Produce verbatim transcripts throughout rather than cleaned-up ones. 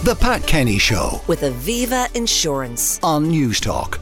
The Pat Kenny Show with Aviva Insurance on Newstalk.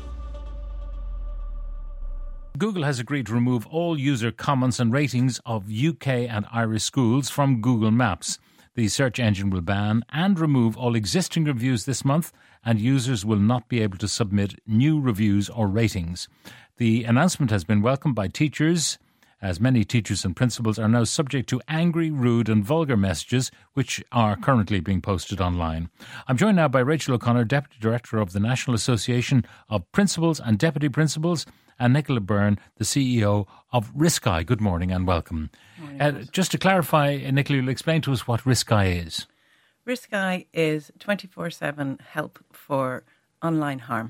Google has agreed to remove all user comments and ratings of U K and Irish schools from Google Maps. The search engine will ban and remove all existing reviews this month, and users will not be able to submit new reviews or ratings. The announcement has been welcomed by teachers, as many teachers and principals are now subject to angry, rude and vulgar messages which are currently being posted online. I'm joined now by Rachel O'Connor, Deputy Director of the National Association of Principals and Deputy Principals, and Nicola Byrne, the C E O of RiskEye. Good morning and welcome. Morning, uh, just to clarify, Nicola, you'll explain to us what RiskEye is. RiskEye is twenty-four seven help for online harm.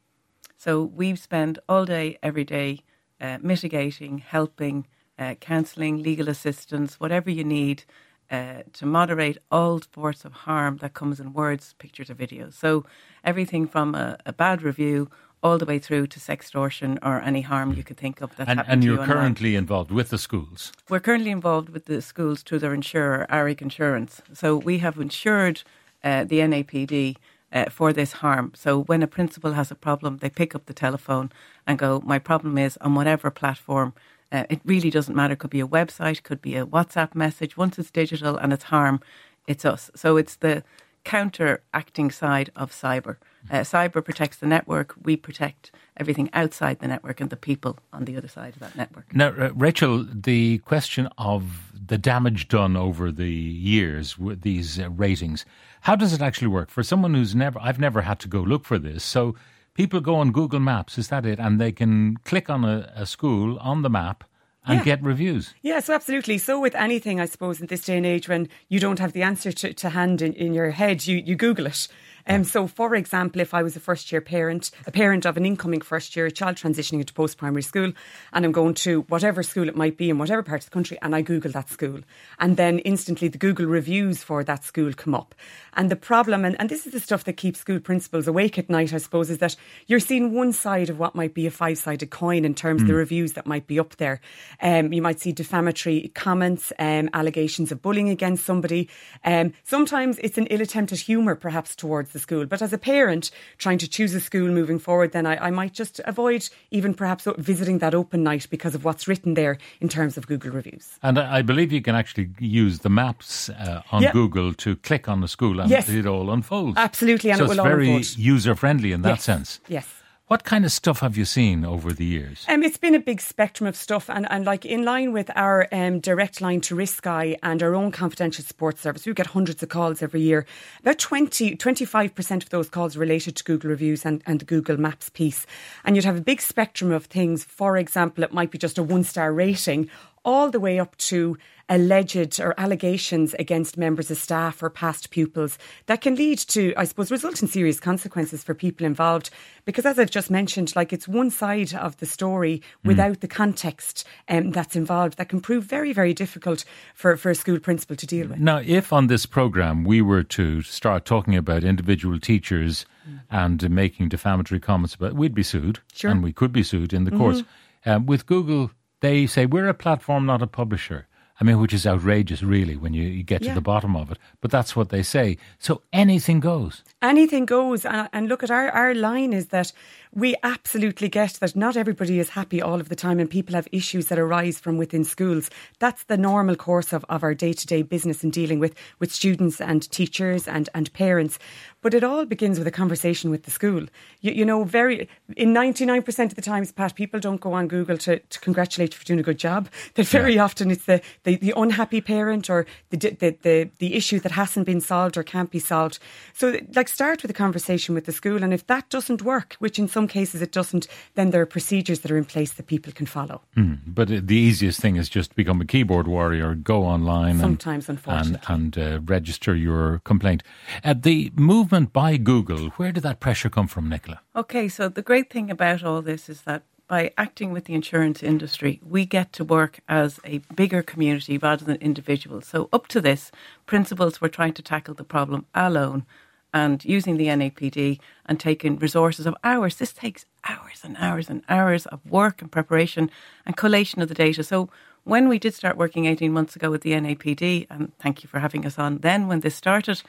So we spend all day, every day, Uh, mitigating, helping, uh, counselling, legal assistance, whatever you need uh, to moderate all sorts of harm that comes in words, pictures or videos. So everything from a, a bad review all the way through to sextortion or any harm you could think of that's and, happening and to you you're online. currently involved with the schools? We're currently involved with the schools through their insurer, Aric Insurance. So we have insured uh, the N A P D Uh, for this harm. So when a principal has a problem, they pick up the telephone and go, my problem is on whatever platform. Uh, it really doesn't matter. It could be a website, could be a WhatsApp message. Once it's digital and it's harm, it's us. So it's the counteracting side of cyber. Uh, cyber protects the network. We protect everything outside the network and the people on the other side of that network. Now, uh, Rachel, the question of the damage done over the years with these uh, ratings, how does it actually work? For someone who's never, I've never had to go look for this. So people go on Google Maps, is that it? And they can click on a, a school on the map and yeah. get reviews. Yes, absolutely. So with anything, I suppose, in this day and age, when you don't have the answer to, to hand in, in your head, you, you Google it. Um, so, for example, if I was a first-year parent, a parent of an incoming first-year child transitioning into post-primary school, and I'm going to whatever school it might be in whatever part of the country, and I Google that school, and then instantly the Google reviews for that school come up. And the problem, and, and this is the stuff that keeps school principals awake at night, I suppose, is that you're seeing one side of what might be a five-sided coin in terms mm. of the reviews that might be up there. Um, you might see defamatory comments, um, allegations of bullying against somebody. Um, sometimes it's an ill-attempted humour, perhaps, towards the school. But as a parent trying to choose a school moving forward, then I, I might just avoid even perhaps visiting that open night because of what's written there in terms of Google reviews. And I, I believe you can actually use the maps uh, on yeah. Google to click on the school and yes. it all unfolds. Absolutely, and so it will it's very unfold. user-friendly in that yes. sense. Yes. What kind of stuff have you seen over the years? Um, it's been a big spectrum of stuff, and, and like in line with our um, direct line to RiskEye and our own confidential support service, we get hundreds of calls every year. About twenty, twenty-five percent of those calls related to Google reviews and, and the Google Maps piece. And you'd have a big spectrum of things. For example, it might be just a one-star rating, all the way up to alleged or allegations against members of staff or past pupils that can lead to, I suppose, result in serious consequences for people involved. Because as I've just mentioned, like it's one side of the story without mm. the context um, that's involved that can prove very, very difficult for, for a school principal to deal with. Now, if on this programme we were to start talking about individual teachers mm. and uh, making defamatory comments about, we'd be sued. Sure. And we could be sued in the courts. Mm-hmm. Um, with Google, they say we're a platform, not a publisher. I mean, which is outrageous, really, when you, you get yeah. to the bottom of it. But that's what they say. So anything goes. Anything goes. And, and look, at our, our line is that we absolutely get that not everybody is happy all of the time and people have issues that arise from within schools. That's the normal course of, of our day-to-day business in dealing with, with students and teachers and, and parents. But it all begins with a conversation with the school. You, you know, very in ninety-nine percent of the times, Pat, people don't go on Google to, to congratulate you for doing a good job. That very yeah. often it's the, the, the unhappy parent or the, the, the, the issue that hasn't been solved or can't be solved. So, like, start with a conversation with the school. And if that doesn't work, which in some cases it doesn't, then there are procedures that are in place that people can follow. Mm, but the easiest thing is just become a keyboard warrior, go online Sometimes, and, unfortunately. and, and uh, register your complaint. Uh, the movement by Google, where did that pressure come from, Nicola? Okay, so the great thing about all this is that by acting with the insurance industry, we get to work as a bigger community rather than individuals. So up to this, principals were trying to tackle the problem alone and using the N A P D and taking resources of hours. This takes hours and hours and hours of work and preparation and collation of the data. So when we did start working eighteen months ago with the N A P D, and thank you for having us on then when this started,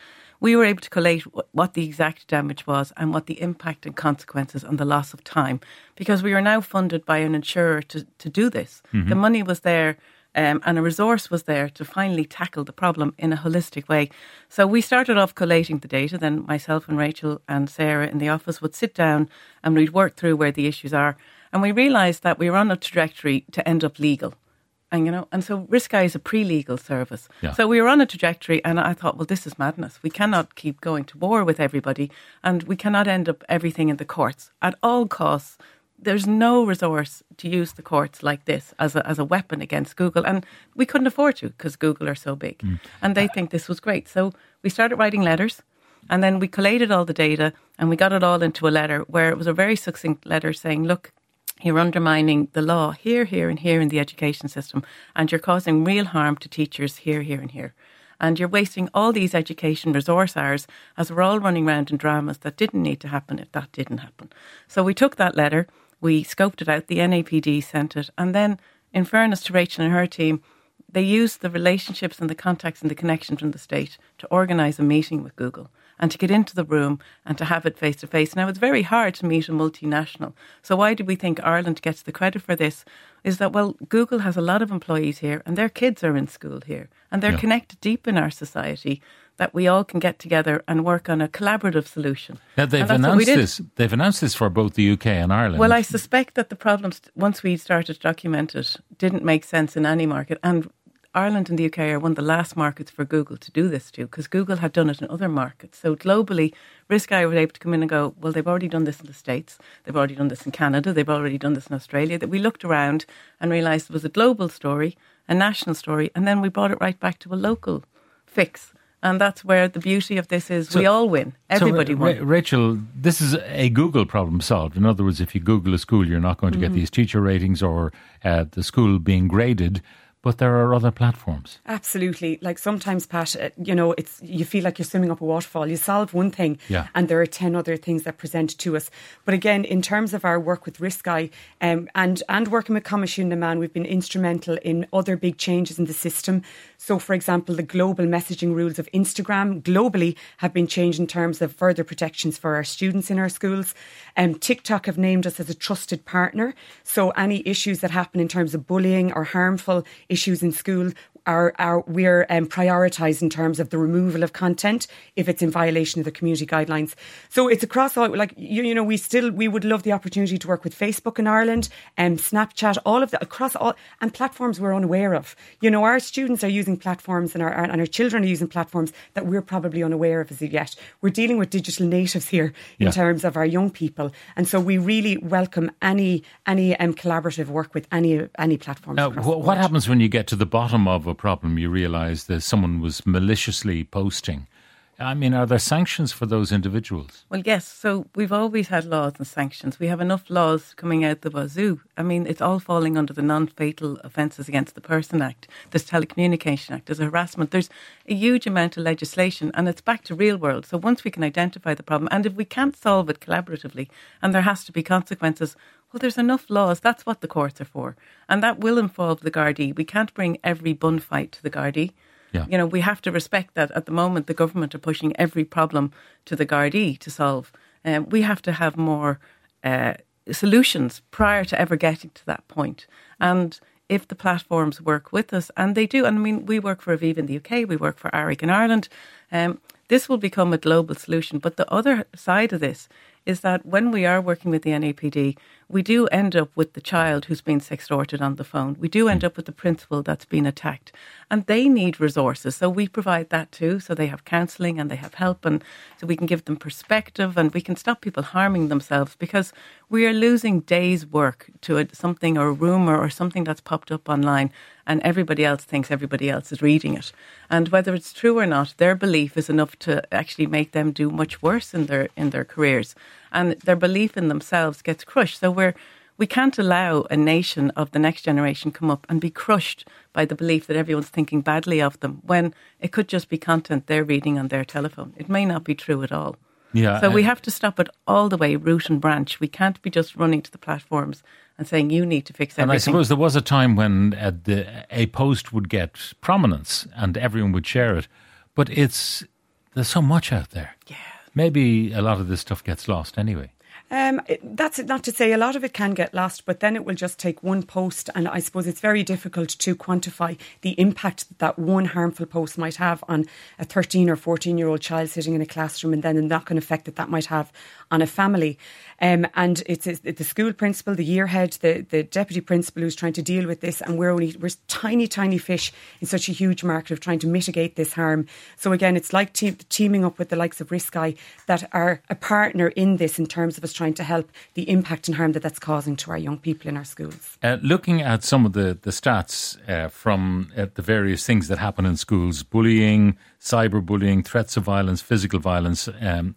we were able to collate what the exact damage was and what the impact and consequences and the loss of time, because we are now funded by an insurer to, to do this. Mm-hmm. The money was there. Um, and a resource was there to finally tackle the problem in a holistic way. So we started off collating the data. Then myself and Rachel and Sarah in the office would sit down and we'd work through where the issues are. And we realised that we were on a trajectory to end up legal. And, you know, and so RiskEye is a pre-legal service. Yeah. So we were on a trajectory and I thought, well, this is madness. We cannot keep going to war with everybody and we cannot end up everything in the courts at all costs. There's no resource to use the courts like this as a, as a weapon against Google. And we couldn't afford to because Google are so big. Mm. And they think this was great. So we started writing letters and then we collated all the data and we got it all into a letter where it was a very succinct letter saying, look, you're undermining the law here, here and here in the education system and you're causing real harm to teachers here, here and here. And you're wasting all these education resource hours as we're all running around in dramas that didn't need to happen if that didn't happen. So we took that letter. We scoped it out, the N A P D sent it, and then, in fairness to Rachel and her team, they used the relationships and the contacts and the connections from the state to organise a meeting with Google and to get into the room and to have it face-to-face. Now, it's very hard to meet a multinational. So why do we think Ireland gets the credit for this? Is that, well, Google has a lot of employees here and their kids are in school here and they're yeah. connected deep in our society, that we all can get together and work on a collaborative solution. Now they've announced this. They've announced this for both the U K and Ireland. Well, I suspect that the problems, once we started to document it, didn't make sense in any market. And Ireland and the U K are one of the last markets for Google to do this to, because Google had done it in other markets. So globally, RiskEye was able to come in and go, well, they've already done this in the States, they've already done this in Canada, they've already done this in Australia. That we looked around and realised it was a global story, a national story, and then we brought it right back to a local fix. And that's where the beauty of this is. So, we all win. Everybody so, wins. Ra- Rachel, this is a Google problem solved. In other words, if you Google a school, you're not going to mm-hmm. get these teacher ratings or uh, the school being graded. But there are other platforms. Absolutely. Like sometimes, Pat, uh, you know, it's you feel like you're swimming up a waterfall. You solve one thing yeah. and there are ten other things that present to us. But again, in terms of our work with RiskEye um, and, and working with Coimisiún na Meán, we've been instrumental in other big changes in the system. So, for example, the global messaging rules of Instagram globally have been changed in terms of further protections for our students in our schools. Um, TikTok have named us as a trusted partner. So any issues that happen in terms of bullying or harmful issues in school are, are we're um, prioritised in terms of the removal of content if it's in violation of the community guidelines. So it's across all, like, you, you know, we still, we would love the opportunity to work with Facebook in Ireland and um, Snapchat, all of that, across all, and platforms we're unaware of. You know, our students are using platforms and our, and our children are using platforms that we're probably unaware of as of yet. We're dealing with digital natives here in yeah. terms of our young people. And so we really welcome any, any um, collaborative work with any, any platforms. Now, wh- what happens when you get to the bottom of a problem, you realise that someone was maliciously posting? I mean, are there sanctions for those individuals? Well, yes. So we've always had laws and sanctions. We have enough laws coming out the wazoo. I mean, it's all falling under the Non-Fatal Offences Against the Person Act. There's Telecommunication Act. There's harassment. There's a huge amount of legislation and it's back to real world. So once we can identify the problem and if we can't solve it collaboratively and there has to be consequences, well, there's enough laws. That's what the courts are for. And that will involve the Gardaí. We can't bring every bun fight to the Gardaí. Yeah. You know, we have to respect that at the moment the government are pushing every problem to the Gardaí to solve. Um, we have to have more uh, solutions prior to ever getting to that point. And if the platforms work with us, and they do, and I mean, we work for Aviva in the U K, we work for ARIC in Ireland, um, this will become a global solution. But the other side of this is that when we are working with the N A P D, we do end up with the child who's been sextorted on the phone. We do end up with the principal that's been attacked. And they need resources. So we provide that too. So they have counselling and they have help. And so we can give them perspective and we can stop people harming themselves because we are losing days' work to a, something or a rumour or something that's popped up online and everybody else thinks everybody else is reading it. And whether it's true or not, their belief is enough to actually make them do much worse in their in their careers. And their belief in themselves gets crushed. So we're, we can't allow a nation of the next generation come up and be crushed by the belief that everyone's thinking badly of them when it could just be content they're reading on their telephone. It may not be true at all. Yeah, so I, we have to stop it all the way, root and branch. We can't be just running to the platforms and saying you need to fix everything. And I suppose there was a time when uh, the, a post would get prominence and everyone would share it. But it's there's so much out there. Yeah. Maybe a lot of this stuff gets lost anyway. Um, it- that's it, not to say a lot of it can get lost, but then it will just take one post, and I suppose it's very difficult to quantify the impact that, that one harmful post might have on a thirteen or fourteen year old child sitting in a classroom, and then the knock-on effect that that might have on a family. Um, and it's, it's the school principal, the year head, the, the deputy principal who's trying to deal with this, and we're only we're tiny, tiny fish in such a huge market of trying to mitigate this harm. So again, it's like te- teaming up with the likes of Risky that are a partner in this in terms of us trying to help the impact and harm that that's causing to our young people in our schools. Uh, looking at some of the, the stats uh, from uh, the various things that happen in schools, bullying, cyberbullying, threats of violence, physical violence, um,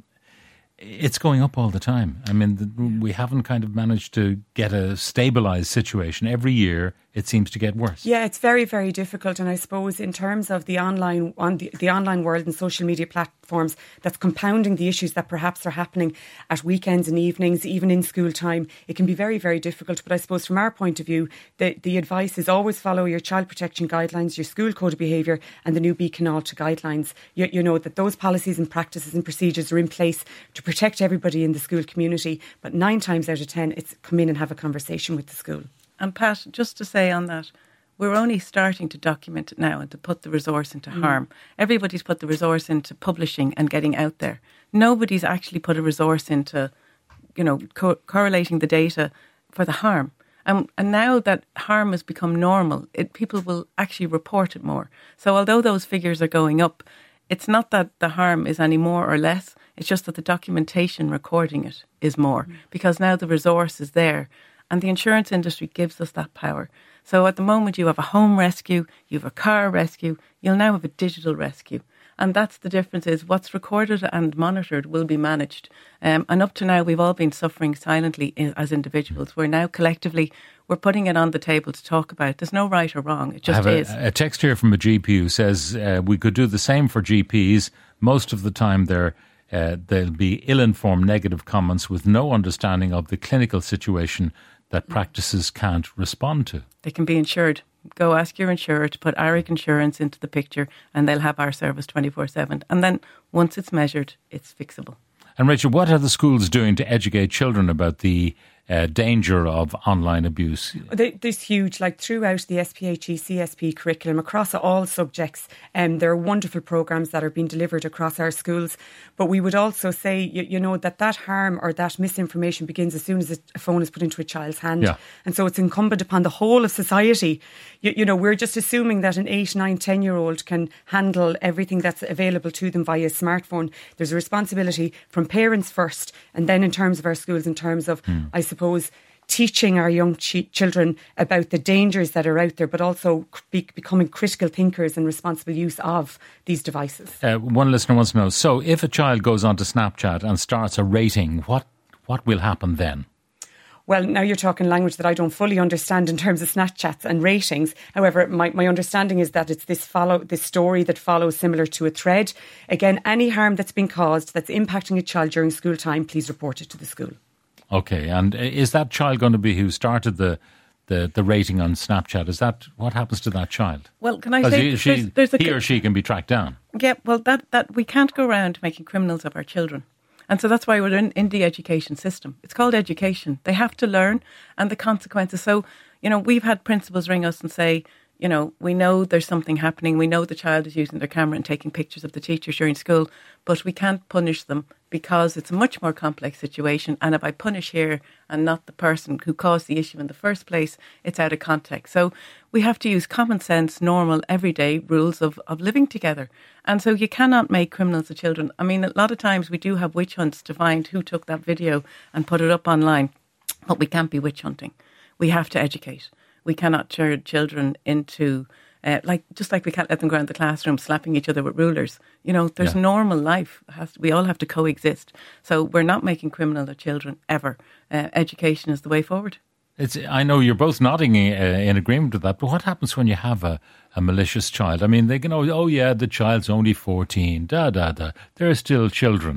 it's going up all the time. I mean, the, we haven't kind of managed to get a stabilised situation. Every year, it seems to get worse. Yeah, it's very, very difficult. And I suppose in terms of the online on the, the online world and social media platforms, that's compounding the issues that perhaps are happening at weekends and evenings, even in school time. It can be very, very difficult. But I suppose from our point of view, the, the advice is always follow your child protection guidelines, your school code of behaviour and the new Beacon Alta guidelines. You, you know that those policies and practices and procedures are in place to protect everybody in the school community. But nine times out of ten, it's come in and have a conversation with the school. And Pat, just to say on that, we're only starting to document it now and to put the resource into mm. harm. Everybody's put the resource into publishing and getting out there. Nobody's actually put a resource into, you know, co- correlating the data for the harm. Um, and now that harm has become normal, it, people will actually report it more. So although those figures are going up, it's not that the harm is any more or less. It's just that the documentation recording it is more mm. because now the resource is there. And the insurance industry gives us that power. So at the moment you have a home rescue, you have a car rescue, you'll now have a digital rescue. And that's the difference is what's recorded and monitored will be managed. Um, and up to now, we've all been suffering silently as individuals. We're now collectively, we're putting it on the table to talk about it. There's no right or wrong. It just I have is. A, a text here from a G P who says uh, we could do the same for G Ps. Most of the time they're uh, there'll be ill-informed negative comments with no understanding of the clinical situation that practices can't respond to. They can be insured. Go ask your insurer to put Aric Insurance into the picture and they'll have our service twenty-four seven. And then once it's measured, it's fixable. And Rachel, what are the schools doing to educate children about the uh, danger of online abuse? There's huge, like throughout the S P H E C S P curriculum, across all subjects, um, there are wonderful programmes that are being delivered across our schools. But we would also say, you, you know, that that harm or that misinformation begins as soon as a phone is put into a child's hand. Yeah. And so it's incumbent upon the whole of society. You, you know, we're just assuming that an eight, nine, ten year old can handle everything that's available to them via smartphone. There's a responsibility from parents first, and then in terms of our schools, in terms of, mm. I suppose, teaching our young ch- children about the dangers that are out there, but also be- becoming critical thinkers and responsible use of these devices. Uh, one listener wants to know, so if a child goes onto Snapchat and starts a rating, what what will happen then? Well, now you're talking language that I don't fully understand in terms of Snapchats and ratings. However, my, my understanding is that it's this follow this story that follows similar to a thread. Again, any harm that's been caused that's impacting a child during school time, please report it to the school. Okay, and is that child going to be who started the the, the rating on Snapchat? Is that what happens to that child? Well, can I say he, she, there's, there's a, he or she can be tracked down? Yeah, well, that, that we can't go around making criminals of our children. And so that's why we're in, in the education system. It's called education. They have to learn and the consequences. So, you know, we've had principals ring us and say, you know, we know there's something happening. We know the child is using their camera and taking pictures of the teachers during school, but we can't punish them because it's a much more complex situation. And if I punish here and not the person who caused the issue in the first place, it's out of context. So we have to use common sense, normal, everyday rules of, of living together. And so you cannot make criminals of children. I mean, a lot of times we do have witch hunts to find who took that video and put it up online, but we can't be witch hunting. We have to educate. We cannot turn children into, uh, like just like we can't let them go around the classroom slapping each other with rulers. You know, there's yeah. normal life. Has to, we all have to coexist. So we're not making criminal of children ever. Uh, education is the way forward. It's. I know you're both nodding uh, in agreement with that, but what happens when you have a, a malicious child? I mean, they can, oh, oh yeah, the child's only fourteen, da, da, da. They're still children.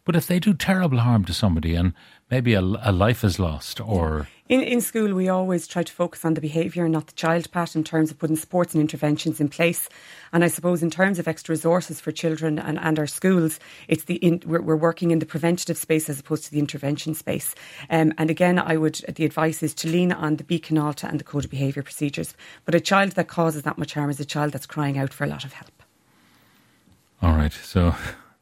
But if they do terrible harm to somebody and maybe a, a life is lost or... In, in school, we always try to focus on the behaviour and not the child, Pat, in terms of putting supports and interventions in place. And I suppose in terms of extra resources for children and, and our schools, it's the in, we're, we're working in the preventative space as opposed to the intervention space. Um, and again, I would the advice is to lean on the Beacon Alta and the Code of Behaviour Procedures. But a child that causes that much harm is a child that's crying out for a lot of help. All right, so...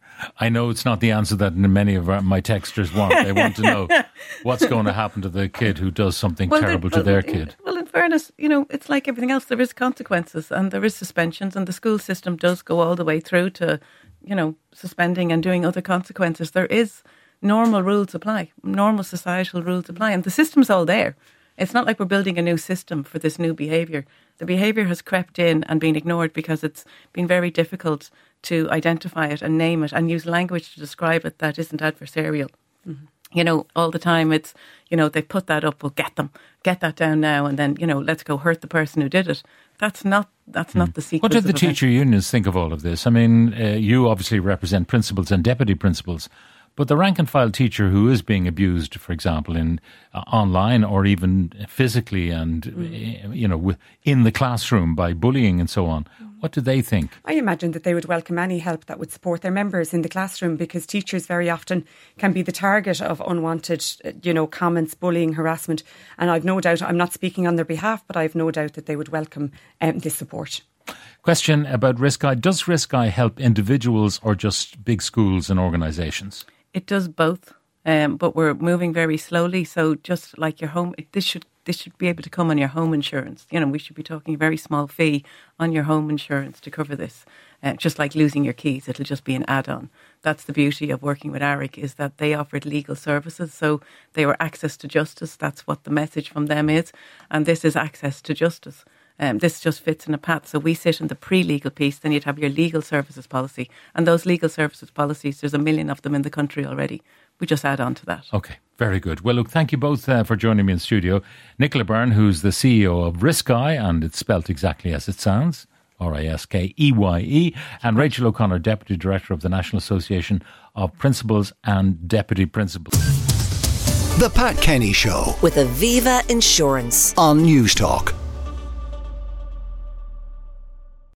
I know it's not the answer that many of our, my texters want. They want to know what's going to happen to the kid who does something well, terrible well, to their kid. Well, in fairness, you know, it's like everything else. There is consequences and there is suspensions, and the school system does go all the way through to, you know, suspending and doing other consequences. There is normal rules apply, normal societal rules apply, and the system's all there. It's not like we're building a new system for this new behaviour. The behaviour has crept in and been ignored because it's been very difficult to identify it and name it and use language to describe it that isn't adversarial. Mm-hmm. You know, all the time it's, you know, they put that up, well, get them, get that down now, and then, you know, let's go hurt the person who did it. That's not that's mm. not the sequence. What did the of teacher events. unions think of all of this? I mean, uh, you obviously represent principals and deputy principals, but the rank and file teacher who is being abused, for example, in uh, online or even physically and, mm. uh, you know, in the classroom by bullying and so on, what do they think? I imagine that they would welcome any help that would support their members in the classroom, because teachers very often can be the target of unwanted, you know, comments, bullying, harassment. And I've no doubt, I'm not speaking on their behalf, but I've no doubt that they would welcome um, this support. Question about RiskEye. Does RiskEye help individuals or just big schools and organisations? It does both, um, but we're moving very slowly. So just like your home, this should this should be able to come on your home insurance. You know, we should be talking a very small fee on your home insurance to cover this. Uh, just like losing your keys, it'll just be an add-on. That's the beauty of working with A R I C, is that they offered legal services. So they were access to justice. That's what the message from them is. And this is access to justice. Um, this just fits in a path. So we sit in the pre-legal piece, then you'd have your legal services policy. And those legal services policies, there's a million of them in the country already. We just add on to that. Okay, very good. Well, look, thank you both uh, for joining me in studio. Nicola Byrne, who's the C E O of RiskEye, and it's spelt exactly as it sounds, R I S K E Y E, and Rachel O'Connor, Deputy Director of the National Association of Principals and Deputy Principals. The Pat Kenny Show with Aviva Insurance on News Talk.